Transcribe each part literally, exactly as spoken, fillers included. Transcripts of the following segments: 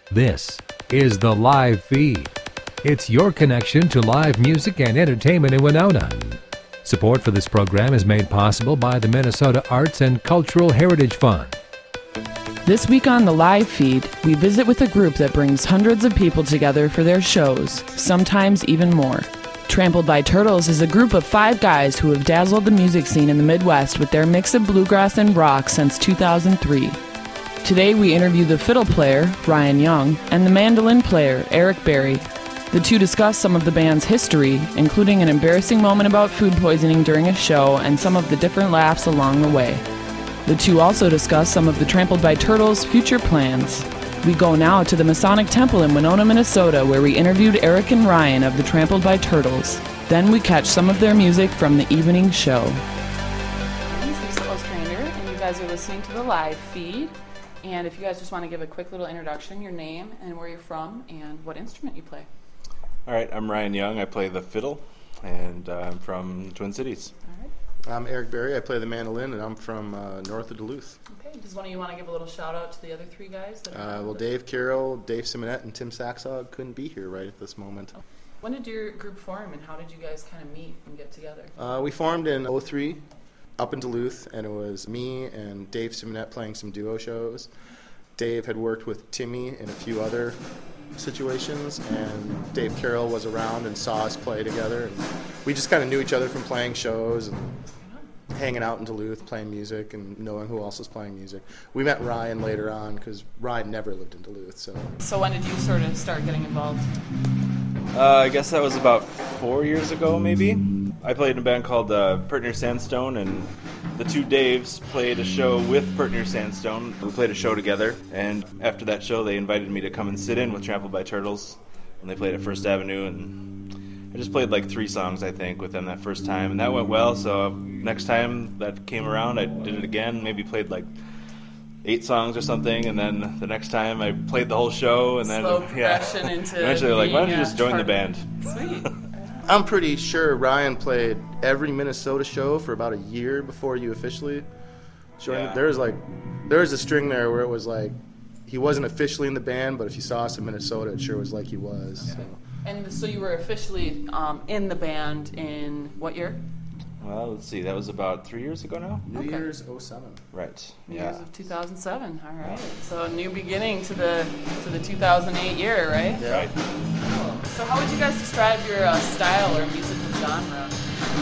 This is the live feed. It's your connection to live music and entertainment in Winona. Support for this program is made possible by the Minnesota Arts and Cultural Heritage Fund. This week on the live feed, we visit with a group that brings hundreds of people together for their shows, sometimes even more. Trampled by Turtles is a group of five guys who have dazzled the music scene in the Midwest with their mix of bluegrass and rock since two thousand three. Today we interview the fiddle player, Ryan Young, and the mandolin player, Eric Berry. The two discuss some of the band's history, including an embarrassing moment about food poisoning during a show and some of the different laughs along the way. The two also discuss some of the Trampled by Turtles' future plans. We go now to the Masonic Temple in Winona, Minnesota, where we interviewed Eric and Ryan of the Trampled by Turtles. Then we catch some of their music from the evening show. This is Lisa Ostrander, and you guys are listening to the live feed. And if you guys just want to give a quick little introduction, your name and where you're from and what instrument you play. All right, I'm Ryan Young. I play the fiddle, and uh, I'm from Twin Cities. All right. I'm Eric Berry. I play the mandolin, and I'm from uh, north of Duluth. Okay. Does one of you want to give a little shout out to the other three guys? That are uh, well, Dave Carroll, Dave Simonette, and Tim Saxog couldn't be here right at this moment. Oh. When did your group form, and how did you guys kind of meet and get together? Uh, we formed in oh three up in Duluth, and it was me and Dave Simonette playing some duo shows. Dave had worked with Timmy in a few other situations, and Dave Carroll was around and saw us play together. And we just kind of knew each other from playing shows and hanging out in Duluth, playing music, and knowing who else was playing music. We met Ryan later on because Ryan never lived in Duluth. So. So when did you sort of start getting involved? Uh, I guess that was about four years ago, maybe. I played in a band called uh, Pertner Sandstone, and the two Daves played a show with Pertner Sandstone. We played a show together, and after that show, they invited me to come and sit in with Trampled by Turtles, and they played at First Avenue, and I just played like three songs, I think, with them that first time, and that went well, so next time that came around, I did it again, maybe played like eight songs or something, and then the next time I played the whole show, and then Slow progression yeah. into eventually like, why don't you being, just join uh, the band? Sweet. I'm pretty sure Ryan played every Minnesota show for about a year before you officially joined. Yeah. There was like, there was a string there where it was like, he wasn't officially in the band, but if you saw us in Minnesota, it sure was like he was. So. And so you were officially um, in the band in what year? Well, let's see, that was about three years ago now? New Okay. Year's oh seven. Right, New yeah. Year's of two thousand seven. All right. So a new beginning to the to the two thousand eight year, right? Yeah. Right. Cool. So how would you guys describe your uh, style or musical genre?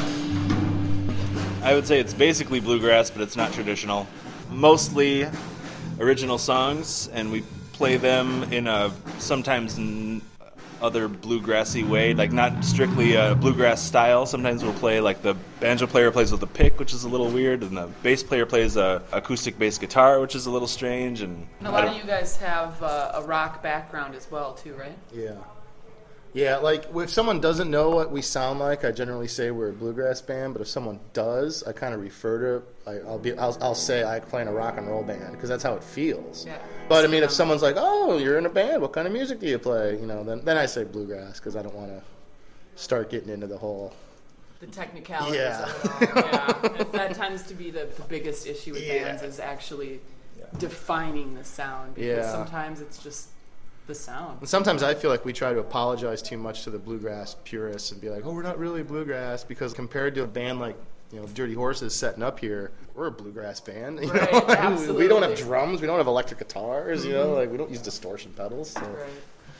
I would say it's basically bluegrass, but it's not traditional. Mostly original songs, and we play them in a sometimes n- other bluegrassy way, like not strictly a bluegrass style. Sometimes we'll play like the banjo player plays with a pick, which is a little weird, and the bass player plays a acoustic bass guitar, which is a little strange. And, And a lot of you guys have uh, a rock background as well, too, right? Yeah. Yeah, like if someone doesn't know what we sound like, I generally say we're a bluegrass band. But if someone does, I kind of refer to. I, I'll be. I'll, I'll say I play in a rock and roll band because that's how it feels. Yeah. But I mean, if someone's like, "Oh, you're in a band. What kind of music do you play?" You know, then then I say bluegrass because I don't want to start getting into the whole. The technicalities Yeah. of it all. Yeah. That tends to be the, the biggest issue with Yeah. bands is actually defining the sound because Yeah. sometimes it's just the sound. And sometimes I feel like we try to apologize too much to the bluegrass purists and be like, "Oh, we're not really bluegrass," because compared to a band like, you know, Dirty Horses setting up here, we're a bluegrass band. You Right, know? absolutely. We don't have drums. We don't have electric guitars. You know, like we don't use distortion pedals. So. Right.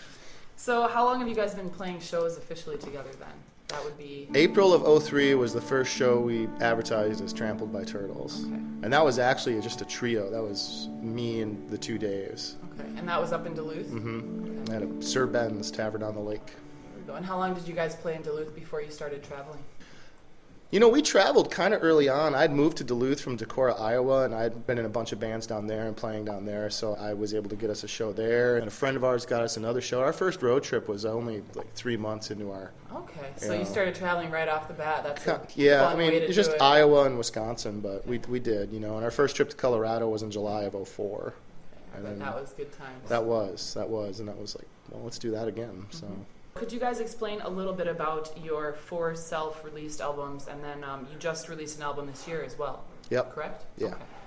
So how long have you guys been playing shows officially together then? That would be... April of oh three was the first show we advertised as Trampled by Turtles. Okay. And that was actually just a trio. That was me and the two Daves. Okay. And that was up in Duluth? Mm-hmm. At a Sir Ben's Tavern on the Lake. There we go. And how long did you guys play in Duluth before you started traveling? You know, we traveled kind of early on. I'd moved to Duluth from Decorah, Iowa, and I'd been in a bunch of bands down there and playing down there, so I was able to get us a show there. And a friend of ours got us another show. Our first road trip was only like three months into our... Okay, so Yeah. you started traveling right off the bat. That's a Yeah, fun I mean, way to it's do just it. Iowa and Wisconsin, but we we did, you know. And our first trip to Colorado was in July of oh four. I And bet then that was good times. That was, that was, and that was like, well, let's do that again, so... Mm-hmm. Could you guys explain a little bit about your four self-released albums, and then um, you just released an album this year as well? Yep. Correct? Yeah. Okay.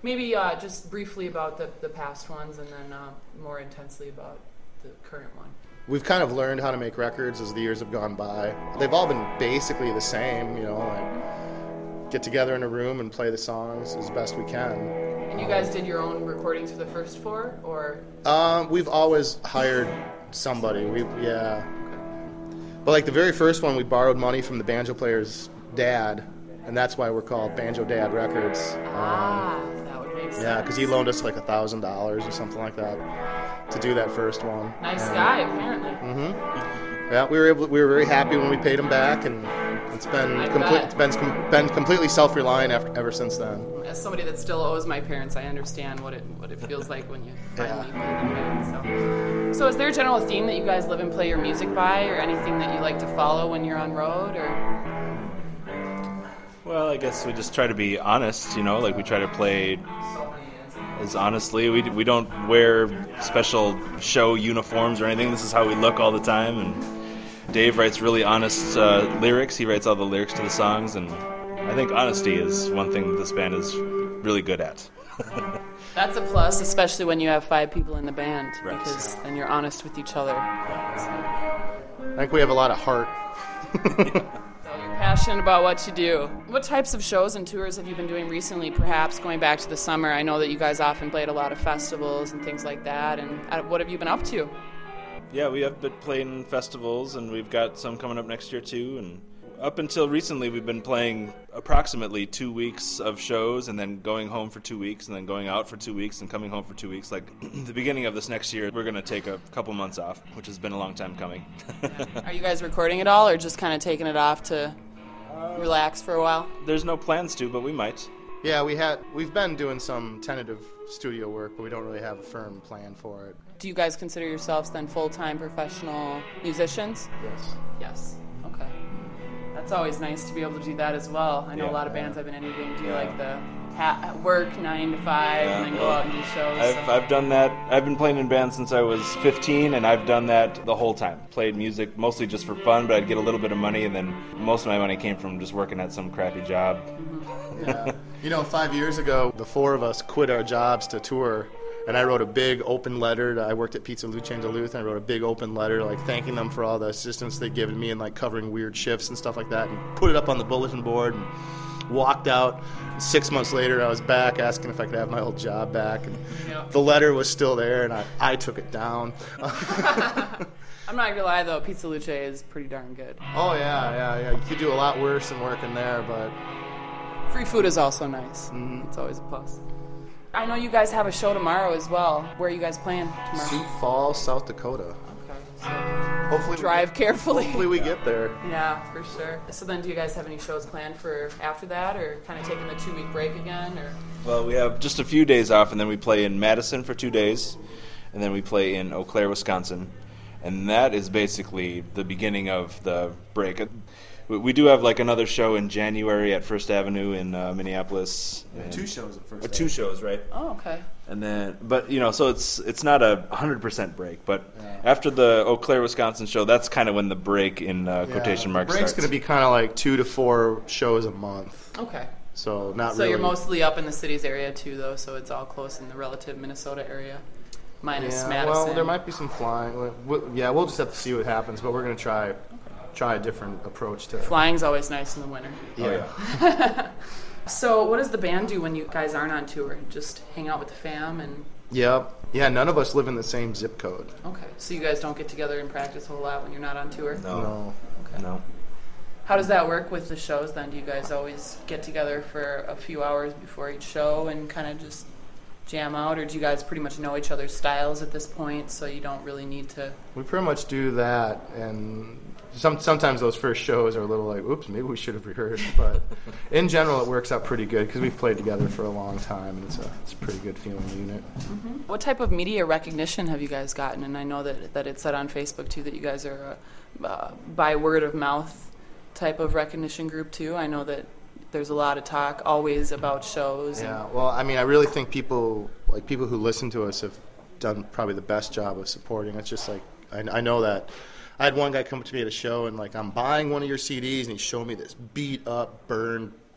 Maybe uh, just briefly about the, the past ones and then uh, more intensely about the current one. We've kind of learned how to make records as the years have gone by. They've all been basically the same, you know, like get together in a room and play the songs as best we can. And you guys did your own recordings for the first four, or? Um, we've always hired somebody. We yeah. But like the very first one, we borrowed money from the banjo player's dad, and that's why we're called Banjo Dad Records. Ah, Um, that would make sense. yeah, because he loaned us like a thousand dollars or something like that to do that first one. Nice And- guy, apparently. Mm-hmm. Yeah, we were able. We were very happy when we paid him back, and it's been I complete. bet. It's been com- been completely self-reliant after, ever since then. As somebody that still owes my parents, I understand what it what it feels like when you finally pay them back. So. so, is there a general theme that you guys live and play your music by, or anything that you like to follow when you're on road, or? Well, I guess we just try to be honest, you know, like we try to play as honestly. We, we don't wear special show uniforms or anything. This is how we look all the time. And Dave writes really honest uh, lyrics. He writes all the lyrics to the songs. And I think honesty is one thing that this band is really good at. That's a plus, especially when you have five people in the band, Right. because then you're honest with each other. I think we have a lot of heart. So you're passionate about what you do. What types of shows and tours have you been doing recently, perhaps going back to the summer? I know that you guys often played a lot of festivals and things like that, and uh, what have you been up to? Yeah, we have been playing festivals, and we've got some coming up next year, too. And up until recently, we've been playing approximately two weeks of shows and then going home for two weeks and then going out for two weeks and coming home for two weeks. Like, the beginning of this next year, we're going to take a couple months off, which has been a long time coming. Are you guys recording it all, or just kind of taking it off to relax for a while? There's no plans to, but we might. Yeah, we had. We've been doing some tentative studio work, but we don't really have a firm plan for it. Do you guys consider yourselves then full-time professional musicians? Yes. Yes. Okay. That's always nice to be able to do that as well. I know Yeah. a lot of bands I've been interviewing do Yeah. like the ha- work nine to five Yeah, and then go well, out and do shows. I've, so- I've done that. I've been playing in bands since I was fifteen, and I've done that the whole time. Played music mostly just for fun, but I'd get a little bit of money, and then most of my money came from just working at some crappy job. Yeah. You know, five years ago, the four of us quit our jobs to tour, and I wrote a big open letter. To, I worked at Pizza Luce in Duluth, and I wrote a big open letter, like thanking them for all the assistance they'd given me and like covering weird shifts and stuff like that, and put it up on the bulletin board and walked out. Six months later, I was back asking if I could have my old job back, and Yeah. the letter was still there, and I, I took it down. I'm not gonna lie though, Pizza Luce is pretty darn good. Oh yeah, yeah, yeah. You could do a lot worse than working there, but Free food is also nice. Mm-hmm. It's always a plus. I know you guys have a show tomorrow as well. Where are you guys playing tomorrow? Sioux Falls, South Dakota. Okay, so Hopefully, drive carefully. Hopefully, we get there. Yeah, for sure. So then, do you guys have any shows planned for after that, or kind of taking the two-week break again, or? Well, we have just a few days off, and then we play in Madison for two days, and then we play in Eau Claire, Wisconsin, and that is basically the beginning of the break. We- We do have like another show in January at First Avenue in uh, Minneapolis. and- Two shows at first. Uh, two shows, right? Oh, okay. And then, but you know, so it's it's not a hundred percent break. But Yeah. after the Eau Claire, Wisconsin show, that's kind of when the break in uh, quotation marks The break's starts. going to be kind of like two to four shows a month. Okay. So not So really. you're mostly up in the cities area too, though, so it's all close in the relative Minnesota area, minus yeah, Madison. well, there might be some flying. We- we- Yeah, we'll just have to see what happens, but we're going to try try a different approach to it. Flying's always nice in the winter. Yeah. Oh, yeah. So what does the band do when you guys aren't on tour? Just hang out with the fam and... Yep. Yeah, none of us live in the same zip code. Okay, so you guys don't get together and practice a whole lot when you're not on tour? No. No. Okay. No. How does that work with the shows then? Do you guys always get together for a few hours before each show and kind of just jam out, or do you guys pretty much know each other's styles at this point, so you don't really need to... We pretty much do that, and some sometimes those first shows are a little like, oops, maybe we should have rehearsed. But in general, it works out pretty good because we've played together for a long time, and it's a it's a pretty good feeling unit. What type of media recognition have you guys gotten? And I know that, that it said on Facebook, too, that you guys are a uh, by word of mouth type of recognition group, too. I know that there's a lot of talk always about shows. and- Yeah, well, I mean, I really think people like people who listen to us have done probably the best job of supporting. It's just like I, I know that I had one guy come up to me at a show and like I'm buying one of your C Ds and he showed me this beat up, burned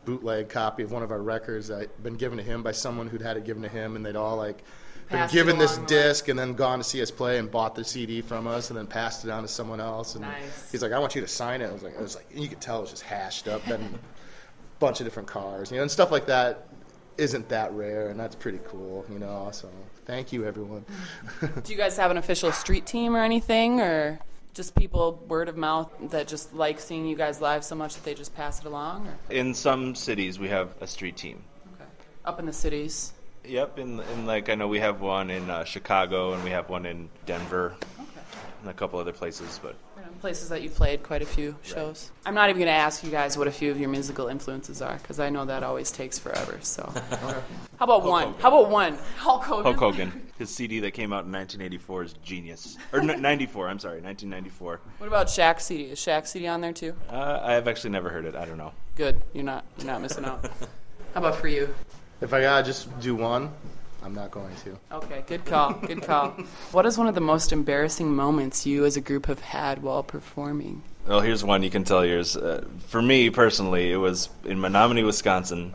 bootleg copy of one of our records that had been given to him by someone who'd had it given to him, and they'd all like been Passed it given this along the way. disc and then gone to see us play and bought the C D from us and then passed it on to someone else. And Nice. he's like, I want you to sign it. I was like, I was like, you could tell it was just hashed up, then a bunch of different cars, you know, and stuff like that isn't that rare, and that's pretty cool, you know. So thank you, everyone. Do you guys have an official street team or anything, or just people word of mouth that just like seeing you guys live so much that they just pass it along? Or? In some cities, we have a street team. Okay. Up in the cities. Yep, in, in like I know we have one in uh, Chicago, and we have one in Denver, Okay. and a couple other places. But Places that you played quite a few shows. I'm not even going to ask you guys what a few of your musical influences are, because I know that always takes forever. So, how about Hulk one? Hogan. How about one? Hulk Hogan. Hulk Hogan, his C D that came out in nineteen eighty-four is genius. Or n- ninety-four, I'm sorry, nineteen ninety-four. What about Shaq's C D? Is Shaq's C D on there too? Uh, I have actually never heard it. I don't know. Good. You're not. You're not missing out. How about for you? If I gotta just do one, I'm not going to. Okay. Good call. Good call. What is one of the most embarrassing moments you as a group have had while performing? Well, here's one you can tell yours. Uh, for me personally, it was in Menominee, Wisconsin.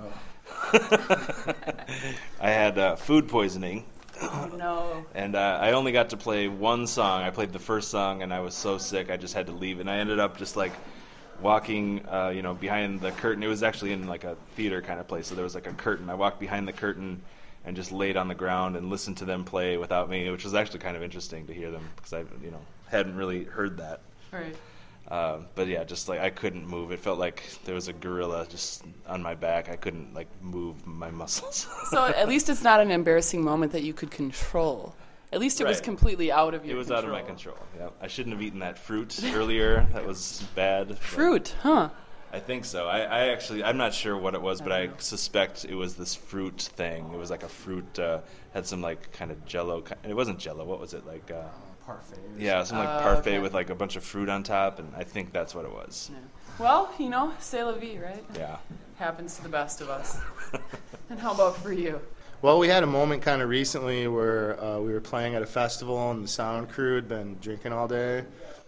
Oh. I had uh, food poisoning. Oh, no. And uh, I only got to play one song. I played the first song, and I was so sick I just had to leave. And I ended up just like walking, uh, you know, behind the curtain. It was actually in like a theater kind of place, so there was like a curtain. I walked behind the curtain and just laid on the ground and listened to them play without me, which was actually kind of interesting to hear them because I, you know, hadn't really heard that. Right. Uh, but yeah, just like I couldn't move. It felt like there was a gorilla just on my back. I couldn't like move my muscles. So at least it's not an embarrassing moment that you could control. At least it was Right. completely out of your It was control. out of my control. Yeah, I shouldn't have eaten that fruit earlier. That was bad. but Fruit, huh? I think so. I, I actually, I'm not sure what it was, but I suspect it was this fruit thing. It was like a fruit, uh, had some like kind of Jello. ki- It wasn't Jello. What was it like? Uh, Parfait. yeah, some like Oh, parfait okay. with like a bunch of fruit on top, and I think that's what it was. Yeah. Well, you know, c'est la vie, right? Yeah. Happens to the best of us. And how about for you? Well, we had a moment kind of recently where uh, we were playing at a festival and the sound crew had been drinking all day.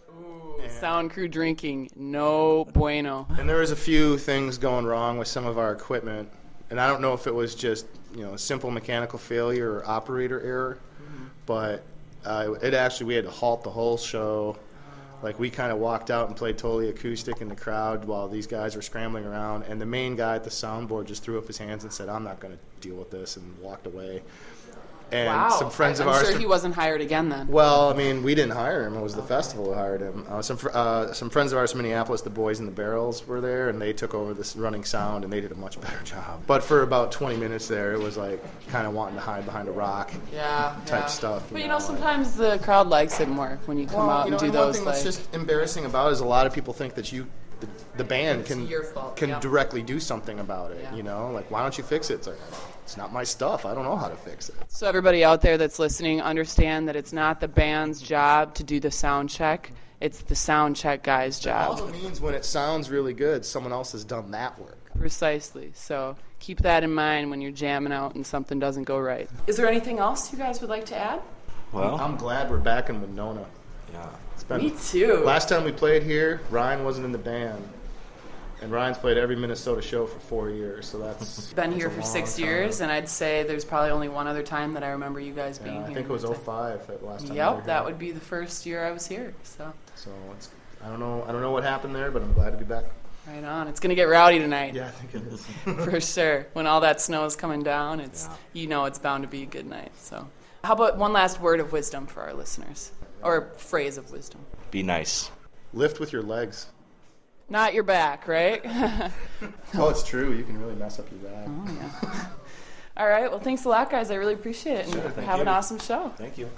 Sound crew drinking, no bueno. And there was a few things going wrong with some of our equipment. And I don't know if it was just, you know, simple mechanical failure or operator error. But uh, it actually, we had to halt the whole show. Like, we kind of walked out and played totally acoustic in the crowd while these guys were scrambling around. And the main guy at the soundboard just threw up his hands and said, I'm not going to deal with this, and walked away. And Wow. some friends I'm of ours... sure he wasn't hired again then. Well, I mean, we didn't hire him. It was the festival who hired him. Uh, some fr- uh, some friends of ours from Minneapolis, the Boys in the Barrels, were there, and they took over this running sound, and they did a much better job. But for about twenty minutes there, it was like kind of wanting to hide behind a rock Yeah, type yeah. stuff. But you know, sometimes the crowd likes it more when you come well, out you know, and do and those. one thing like, that's just embarrassing about it is a lot of people think that you, the, the band, It's can your fault, can yeah. directly do something about it. Yeah. You know, like, why don't you fix it? It's like, it's not my stuff. I don't know how to fix it. So everybody out there that's listening, understand that it's not the band's job to do the sound check. It's the sound check guy's It job. also means when it sounds really good, someone else has done that work. Precisely. So keep that in mind when you're jamming out and something doesn't go right. Is there anything else you guys would like to add? Well, I'm glad we're back in Winona. yeah. It's been, Me too. Last time we played here, Ryan wasn't in the band. And Ryan's played every Minnesota show for four years, so that's Been that's here a for long six time. years, and I'd say there's probably only one other time that I remember you guys being Yeah, here. I think it was oh five that last time. we were Yep, here. that would be the first year I was here. So So it's, I don't know. I don't know what happened there, but I'm glad to be back. right on. It's gonna get rowdy tonight. Yeah, I think it is. For sure. When all that snow is coming down, it's Yeah. you know it's bound to be a good night. So, how about one last word of wisdom for our listeners, or phrase of wisdom? Be nice. Lift with your legs. Not your back, right? Oh, it's true. You can really mess up your back. Oh, yeah. All right. Well, thanks a lot, guys. I really appreciate it, and Sure, thank have an you. awesome show. Thank you.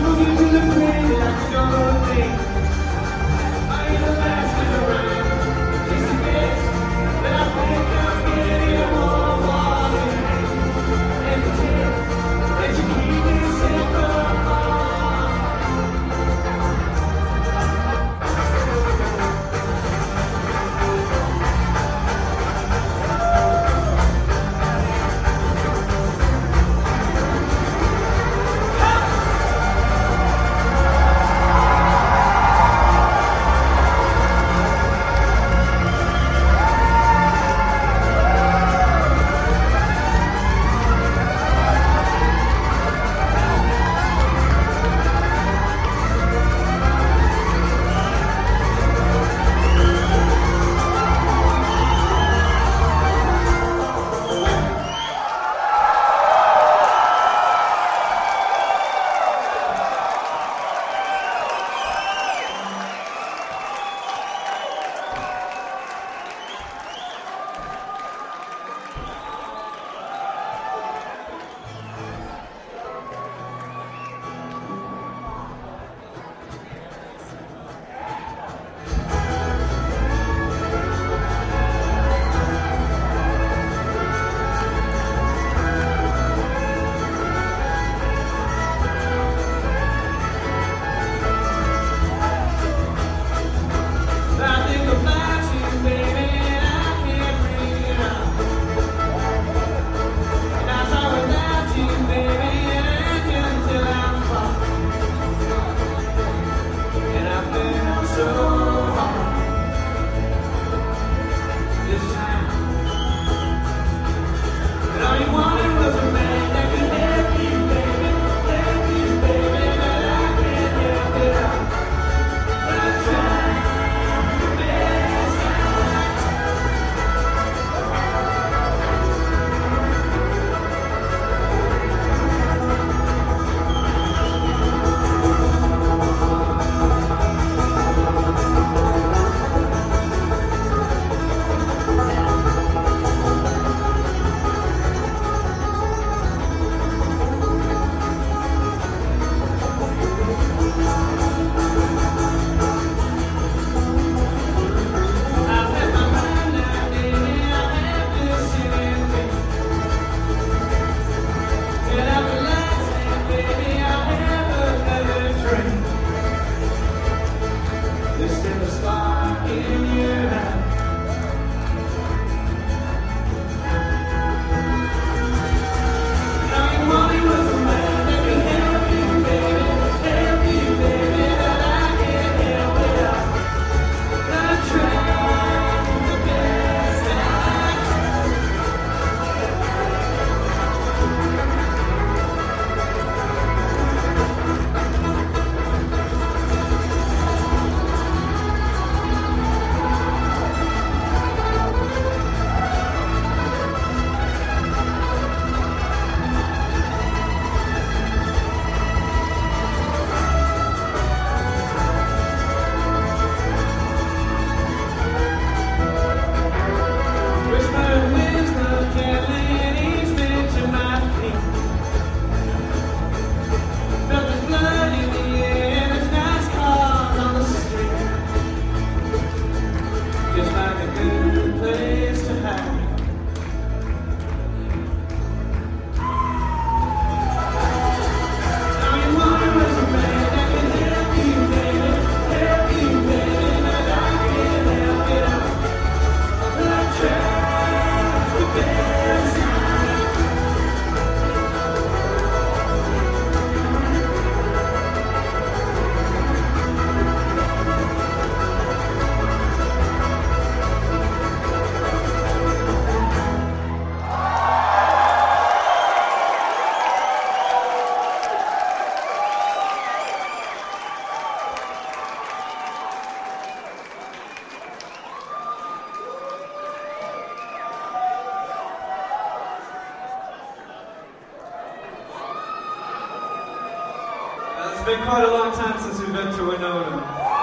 been quite a long time since we've been to Winona.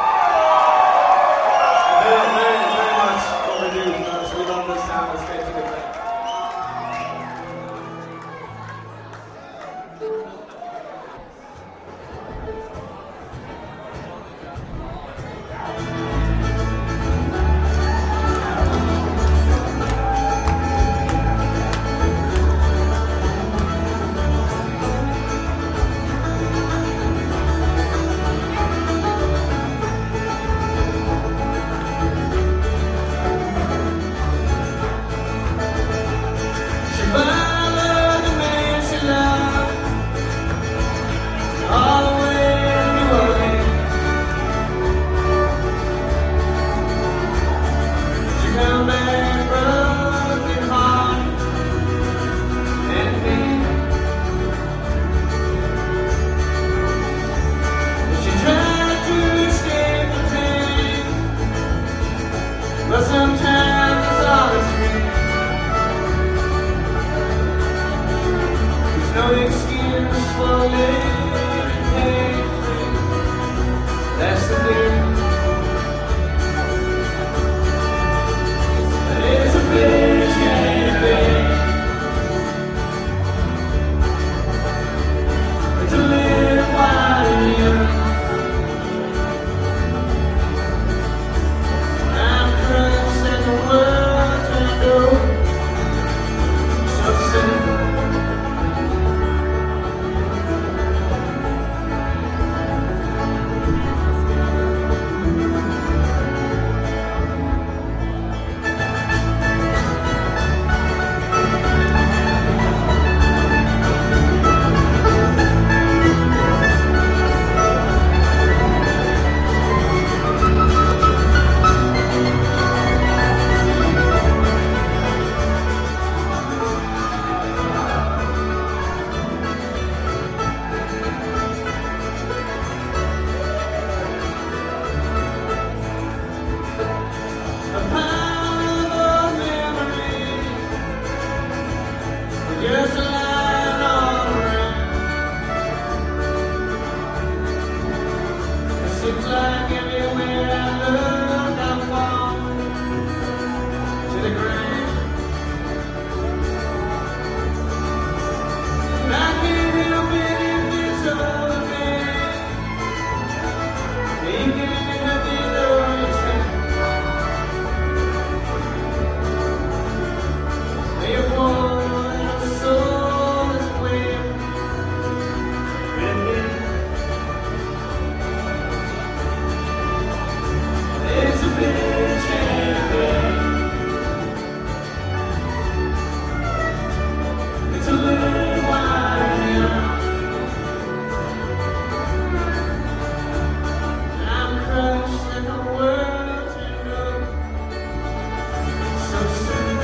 Very, very, very much overdue. Uh, so we love this town. It's great to get back. seems like everywhere I look, I'm falling to the ground. I can't help it if it's over me. Thinking of the other time. They're born of a soul's flame. It's a bitch and it's a little while young. I'm crushed and the world's been broke so soon.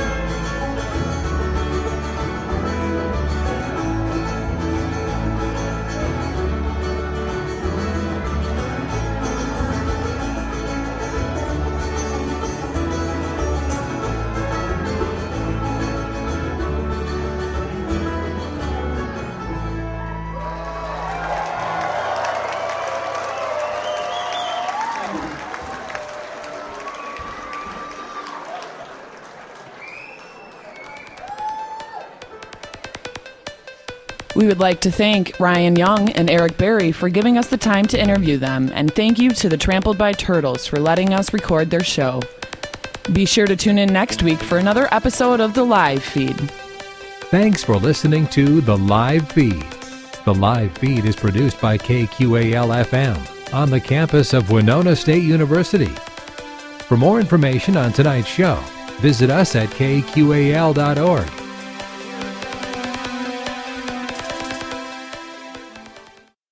We would like to thank Ryan Young and Eric Berry for giving us the time to interview them, and thank you to the Trampled by Turtles for letting us record their show. Be sure to tune in next week for another episode of The Live Feed. Thanks for listening to The Live Feed. The Live Feed is produced by K Q A L F M on the campus of Winona State University. For more information on tonight's show, visit us at K Q A L dot org.